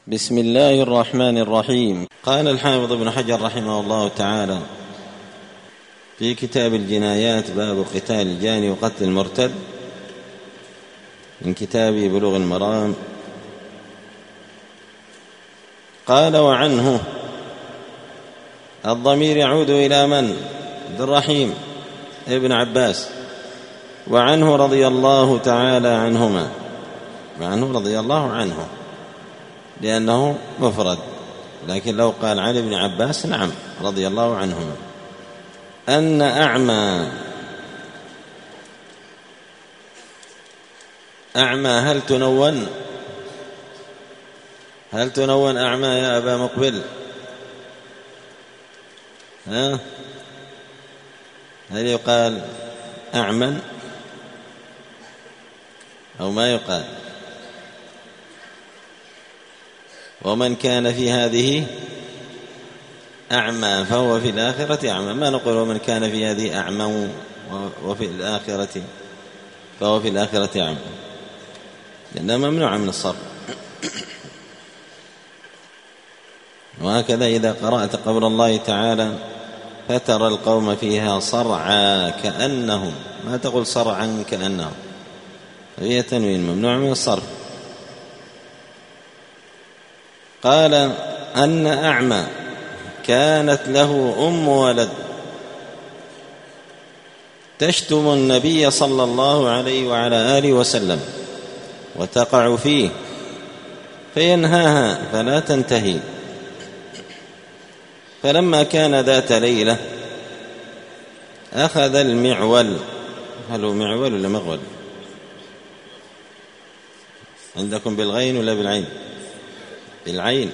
بسم الله الرحمن الرحيم. قال الحافظ ابن حجر رحمه الله تعالى في كتاب الجنايات: باب قتال الجاني وقتل المرتد، من كتاب بلوغ المرام. قال: وعنه، الضمير يعود إلى من؟ عبد الرحيم ابن عباس. وعنه رضي الله تعالى عنهما، وعنه رضي الله عنه لأنه مفرد، لكن لو قال عن ابن عباس نعم رضي الله عنهما. أن أعمى هل تنون أعمى يا أبا مقبل؟ هل يقال أعمى أو ما يقال؟ ومن كان في هذه أعمى فهو في الآخرة أعمى. ما نقول ومن كان في هذه أعمى وفي الآخرة فهو في الآخرة أعمى، لأنها ممنوعة من الصرف. وهكذا إذا قرأت قول الله تعالى: فترى القوم فيها صرعى كأنهم، ما تقول صرعا كأنهم، هي تنوين ممنوع من الصرف. قال: أن أعمى كانت له أم ولد تشتم النبي صلى الله عليه وعلى آله وسلم وتقع فيه فينهاها فلا تنتهي. فلما كان ذات ليلة أخذ المعول. هل هو معول ولا مغول؟ عندكم بالغين ولا بالعين؟ بالعين.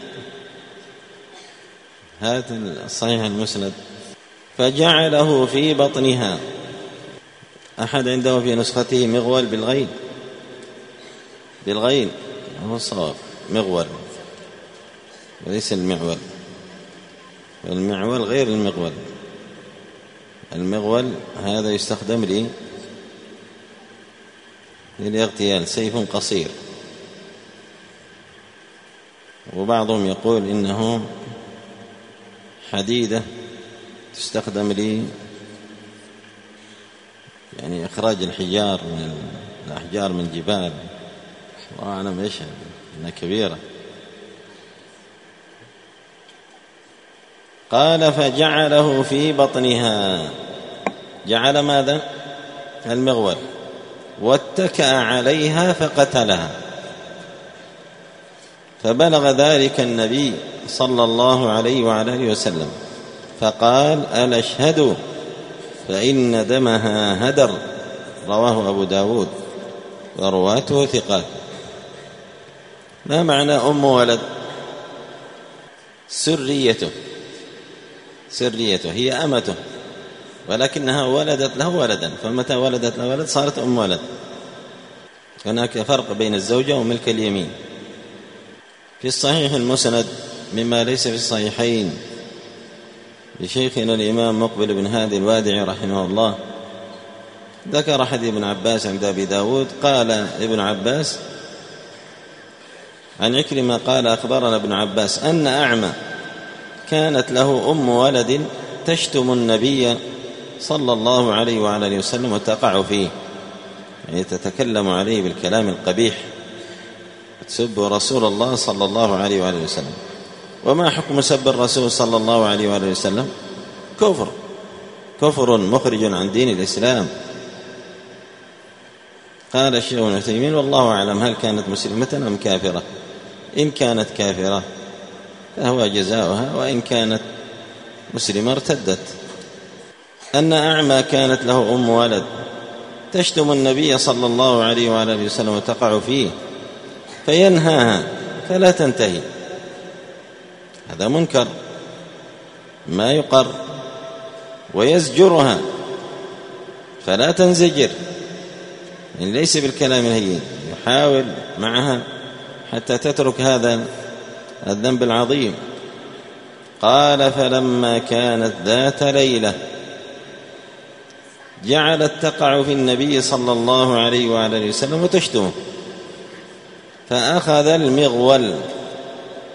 هذا الصحيح المسند. فجعله في بطنها. أحد عنده في نسخته مغول بالغين؟ بالغين هو الصواب، مغول وليس المعول. والمعول غير المغول. المغول هذا يستخدم للاغتيال، سيف قصير. وبعضهم يقول إنه حديدة تستخدم يعني إخراج الحجار من الأحجار من الجبال. الله أعلم إيش إنها كبيرة. قال: فجعله في بطنها. جعل ماذا؟ المغول. واتكأ عليها فقتلها. فبلغ ذلك النبي صلى الله عليه وعلى آله وسلم فقال: ألا اشهدوا فإن دمها هدر. رواه أبو داود ورواته ثقات. ما معنى أم ولد؟ سريته هي أمته، ولكنها ولدت له ولدا، فمتى ولدت له ولد صارت أم ولد. هناك فرق بين الزوجة وملك اليمين. في الصحيح المسند مما ليس في الصحيحين لشيخنا الإمام مقبل بن هادي الوادعي رحمه الله، ذكر حديث ابن عباس عند أبي داود. قال ابن عباس عن عكرمة قال: أخبرنا ابن عباس أن أعمى كانت له أم ولد تشتم النبي صلى الله عليه وعلى آله وسلم وتقع فيه، يعني تتكلم عليه بالكلام القبيح، تسب رسول الله صلى الله عليه وآله وسلم. وما حكم سب الرسول صلى الله عليه وآله وسلم؟ كفر مخرج عن دين الإسلام. قال الشيخ ابن عثيمين: والله أعلم هل كانت مسلمة أم كافرة؟ إن كانت كافرة فهو جزاؤها، وإن كانت مسلمة ارتدت. أن أعمى كانت له أم ولد تشتم النبي صلى الله عليه وعلى آله وسلم وتقع فيه فينهاها فلا تنتهي. هذا منكر ما يقر. ويزجرها فلا تنزجر، يعني ليس بالكلام الهين، يحاول معها حتى تترك هذا الذنب العظيم. قال: فلما كانت ذات ليلة جعلت تقع في النبي صلى الله عليه وعلى آله وسلم وتشتمه، فأخذ المغول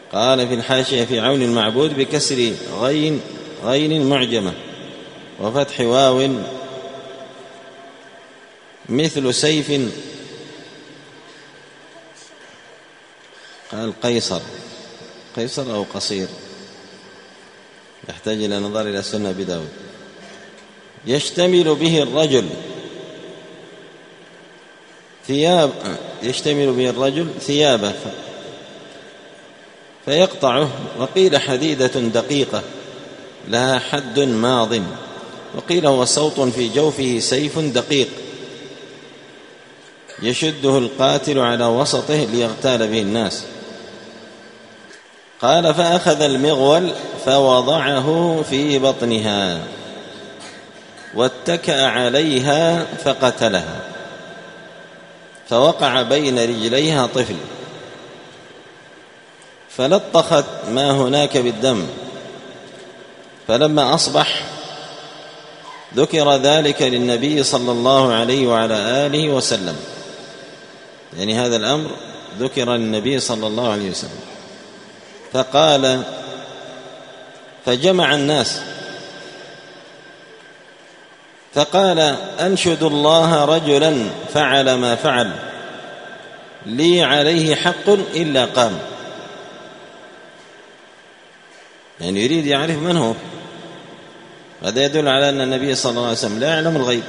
قال في الحاشية في عون المعبود بكسر غين معجمة وفتح واو مثل سيف. قال قيصر أو قصير، يحتاج إلى نظر إلى سنة أبي داود. يشتمل به الرجل ثيابه فيقطعه. وقيل حديدة دقيقة لها حد ماض، وقيل هو صوت في جوفه سيف دقيق يشده القاتل على وسطه ليغتال به الناس. قال فأخذ المغول فوضعه في بطنها واتكأ عليها فقتلها، فوقع بين رجليها طفل فلطخت ما هناك بالدم. فلما أصبح ذكر ذلك للنبي صلى الله عليه وعلى آله وسلم، يعني هذا الأمر ذكر للنبي صلى الله عليه وسلم، فقال فجمع الناس فقال أنشد الله رجلا فعل ما فعل لي عليه حق إلا قام. يعني يريد يعرف من هو. هذا يدل على أن النبي صلى الله عليه وسلم لا يعلم الغيب.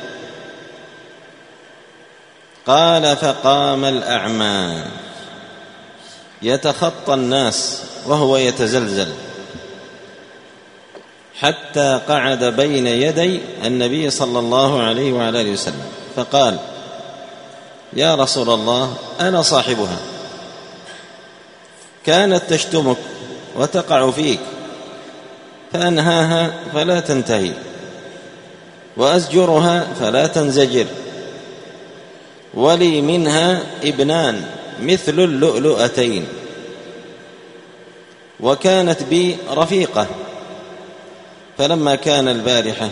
قال فقام الأعمى يتخطى الناس وهو يتزلزل حتى قعد بين يدي النبي صلى الله عليه وعلى آله وسلم فقال يا رسول الله أنا صاحبها، كانت تشتمك وتقع فيك فأنهاها فلا تنتهي، وأزجرها فلا تنزجر، ولي منها ابنان مثل اللؤلؤتين، وكانت بي رفيقة، فلما كان البارحة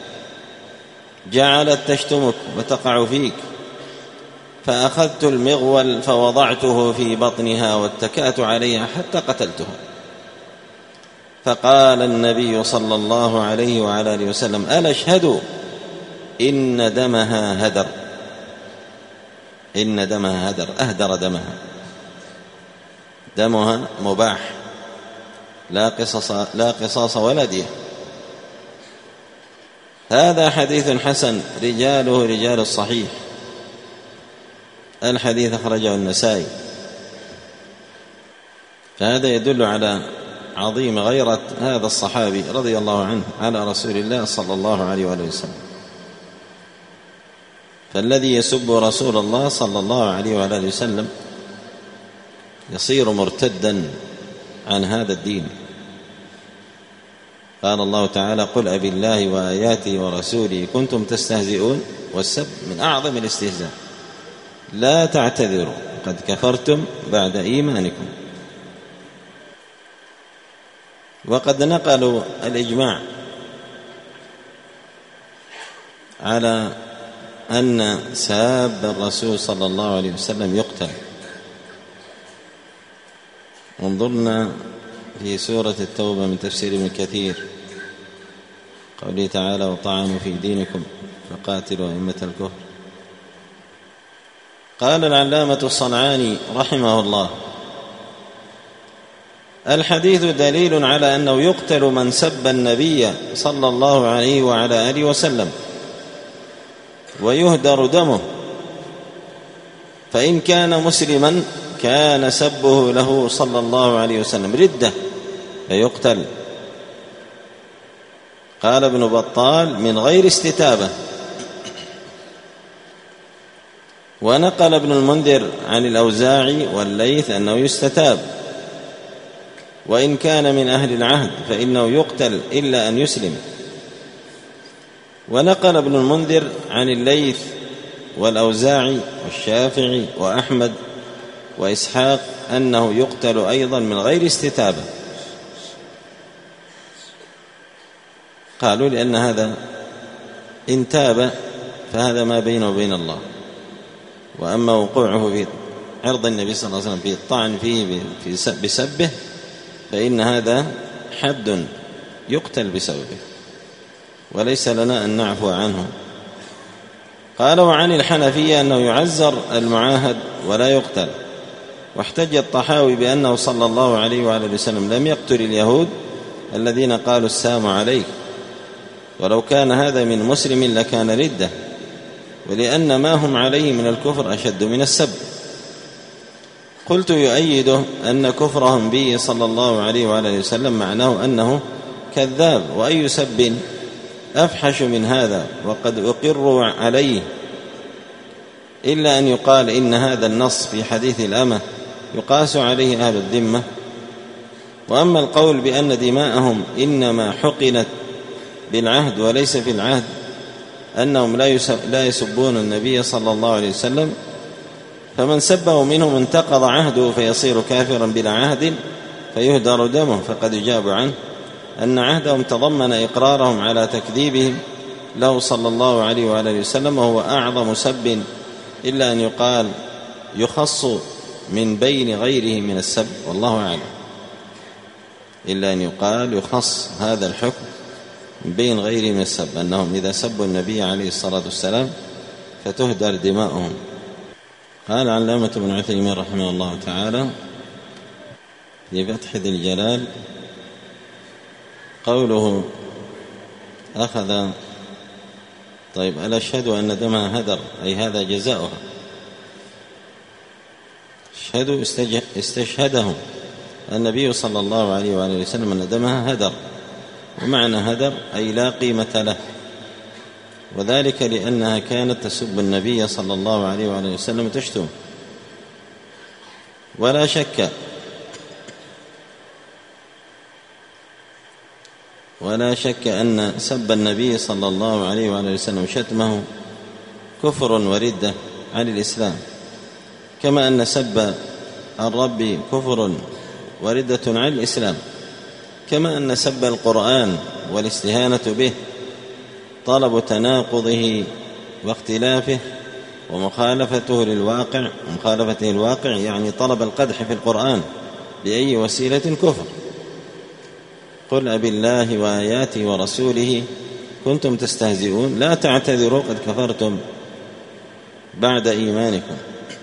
جعلت تشتمك وتقع فيك، فأخذت المغول فوضعته في بطنها واتكأت عليها حتى قتلته. فقال النبي صلى الله عليه وعلى آله وسلم ألا اشهدوا إن دمها هدر، إن دمها هدر، أهدر دمها مباح لا قصاص ولا دية. هذا حديث حسن رجاله رجال الصحيح. الحديث أخرجه النسائي. فهذا يدل على عظيم غيرة هذا الصحابي رضي الله عنه على رسول الله صلى الله عليه وآله وسلم. فالذي يسب رسول الله صلى الله عليه وآله وسلم يصير مرتدا عن هذا الدين. قال الله تعالى قل أبي الله وآياته ورسوله كنتم تستهزئون، والسب من أعظم الاستهزاء. لا تعتذروا قد كفرتم بعد إيمانكم. وقد نقلوا الإجماع على أن ساب الرسول صلى الله عليه وسلم يقتل. انظرنا في سورة التوبة من تفسير ابن كثير قوله تعالى وطعنوا في دينكم فقاتلوا أئمة الكفر. قال العلامة الصنعاني رحمه الله الحديث دليل على أنه يقتل من سب النبي صلى الله عليه وعلى آله وسلم ويهدر دمه، فإن كان مسلما كان سبه له صلى الله عليه وسلم ردة فيقتل. قال ابن بطال من غير استتابة. ونقل ابن المنذر عن الأوزاعي والليث أنه يستتاب، وإن كان من أهل العهد فإنه يقتل إلا أن يسلم. ونقل ابن المنذر عن الليث والأوزاعي والشافعي وأحمد وإسحاق أنه يقتل أيضا من غير استتابة. قالوا لأن هذا إن تاب فهذا ما بينه وبين الله، وأما وقوعه في عرض النبي صلى الله عليه وسلم في الطعن فيه بسبه فإن هذا حد يقتل بسببه وليس لنا أن نعفو عنه. قال: وعن الحنفية أنه يعزر المعاهد ولا يقتل. واحتج الطحاوي بأنه صلى الله عليه وآله وسلم لم يقتل اليهود الذين قالوا السلام عليك، ولو كان هذا من مسلم لكان ردة، ولأن ما هم عليه من الكفر أشد من السب. قلت: يؤيده أن كفرهم به صلى الله عليه وآله وسلم معناه أنه كذاب، وأي سب أفحش من هذا، وقد أقروا عليه، إلا أن يقال إن هذا النص في حديث الأمة يقاس عليه أهل الذمة. وأما القول بأن دماءهم إنما حقنت بالعهد وليس في العهد، أنهم لا يسبون النبي صلى الله عليه وسلم، فمن سبه منهم انتقض عهده فيصير كافرا بلا عهد فيهدر دمه، فقد يجاب عنه أن عهدهم تضمن إقرارهم على تكذيبهم له صلى الله عليه وآله وسلم، وهو أعظم سب، إلا أن يقال يخص من بين غيره من السب، والله أعلم. إلا أن يقال يخص هذا الحكم من بين غيره من السب، أنهم إذا سبوا النبي عليه الصلاة والسلام فتهدر دماؤهم. قال علامة ابن عثيمين رحمه الله تعالى في فتح ذي الجلال: قوله أخذ، طيب ألا أشهد أن دمها هدر، أي هذا جزاؤها. استشهدهم النبي صلى الله عليه وآله وسلم أن دمها هدر، ومعنى هدر أي لا قيمة له، وذلك لأنها كانت تسب النبي صلى الله عليه وآله وسلم تشتم. ولا شك أن سب النبي صلى الله عليه وآله وسلم شتمه كفر وردة عن الإسلام، كما أن سب الرب كفر وردة عن الإسلام، كما أن سب القرآن والاستهانة به طلب تناقضه واختلافه ومخالفته للواقع. ومخالفته الواقع يعني طلب القدح في القرآن بأي وسيلة كفر. قل أبالله وآياته ورسوله كنتم تستهزئون لا تعتذروا قد كفرتم بعد إيمانكم.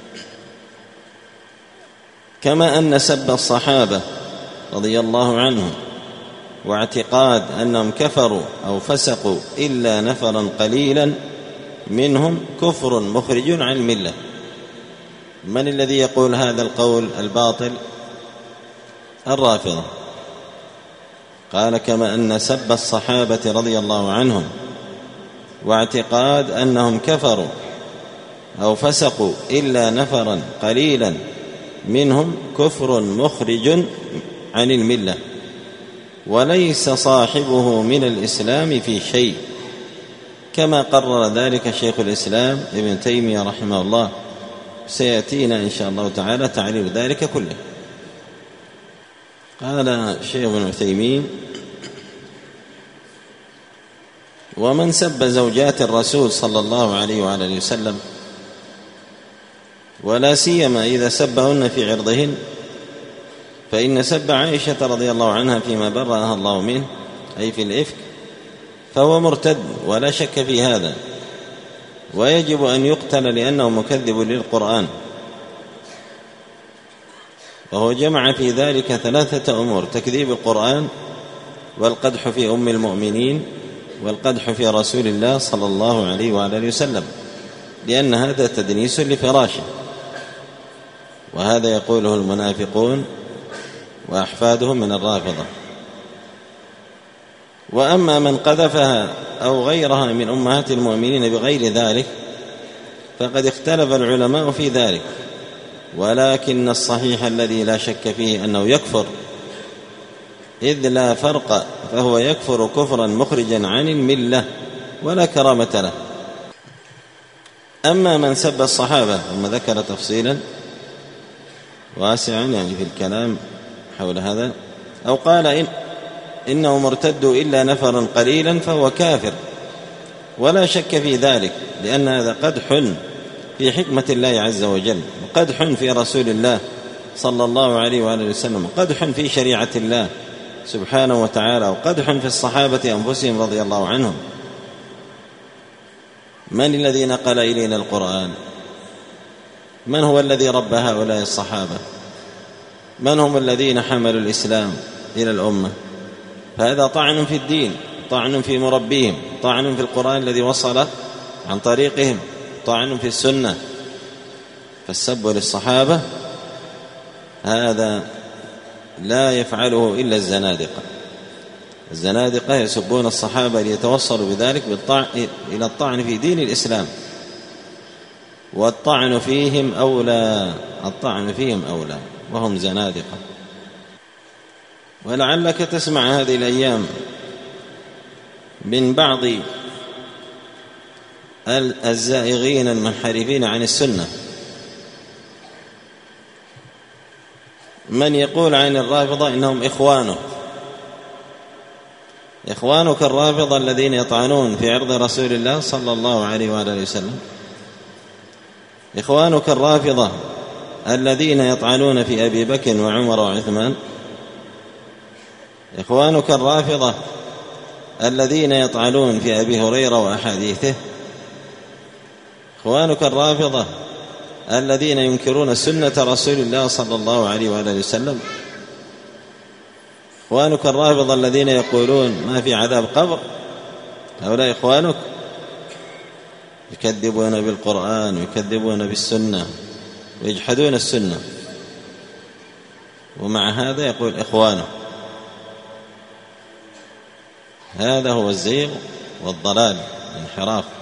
كما أن سب الصحابة رضي الله عنهم واعتقاد أنهم كفروا أو فسقوا إلا نفرا قليلا منهم كفر مخرج عن الملة. من الذي يقول هذا القول الباطل؟ الرافضة. قال: كما أن سب الصحابة رضي الله عنهم واعتقاد أنهم كفروا أو فسقوا إلا نفرا قليلا منهم كفر مخرج عن الملة، وليس صاحبه من الإسلام في شيء، كما قرر ذلك شيخ الإسلام ابن تيمية رحمه الله. سيأتينا إن شاء الله تعالى تعليل ذلك كله. قال الشيخ ابن عثيمين: ومن سب زوجات الرسول صلى الله عليه وآله وسلم، ولا سيما إذا سبهن في عرضهن، فإن سب عائشة رضي الله عنها فيما برأها الله منه أي في الإفك فهو مرتد ولا شك في هذا، ويجب أن يقتل لأنه مكذب للقرآن. وهو جمع في ذلك ثلاثة أمور: تكذيب القرآن، والقدح في أم المؤمنين، والقدح في رسول الله صلى الله عليه وآله وسلم، لأن هذا تدنيس لفراشه، وهذا يقوله المنافقون وأحفادهم من الرافضة. وأما من قذفها أو غيرها من أمهات المؤمنين بغير ذلك فقد اختلف العلماء في ذلك، ولكن الصحيح الذي لا شك فيه أنه يكفر، إذ لا فرق، فهو يكفر كفرا مخرجا عن الملة ولا كرامة له. أما من سب الصحابة، ثم ذكر تفصيلا واسعا يعني في الكلام حول هذا، أو قال إنه مرتد إلا نفرا قليلا فهو كافر، ولا شك في ذلك، لأن هذا قدح في حكمة الله عز وجل، وقدح في رسول الله صلى الله عليه وآله وسلم، قدح في شريعة الله سبحانه وتعالى، وقدح في الصحابة أنفسهم رضي الله عنهم. من الذي نقل إلينا القرآن؟ من هو الذي ربى هؤلاء الصحابة؟ من هم الذين حملوا الإسلام إلى الأمة؟ فهذا طعن في الدين، طعن في مربيهم، طعن في القرآن الذي وصل عن طريقهم، طعن في السنة. فالسب للصحابة هذا لا يفعله إلا الزنادقة. الزنادقة يسبون الصحابة ليتوصلوا بذلك إلى الطعن في دين الإسلام، والطعن فيهم أولى، الطعن فيهم أولى، وهم زنادقة. ولعلك تسمع هذه الأيام من بعض الزائغين المنحرفين عن السنة من يقول عن الرافضة إنهم إخوانك الرافضة الذين يطعنون في عرض رسول الله صلى الله عليه وآله وسلم، إخوانك الرافضة الذين يطعنون في أبي بكر وعمر وعثمان، إخوانك الرافضة الذين يطعنون في أبي هريرة وأحاديثه، إخوانك الرافضة الذين ينكرون سنة رسول الله صلى الله عليه وآله وسلم، إخوانك الرافضة الذين يقولون ما في عذاب قبر، هؤلاء إخوانك يكذبون بالقرآن ويكذبون بالسنة ويجحدون السنة، ومع هذا يقول إخوانه. هذا هو الزيغ والضلال، الانحراف.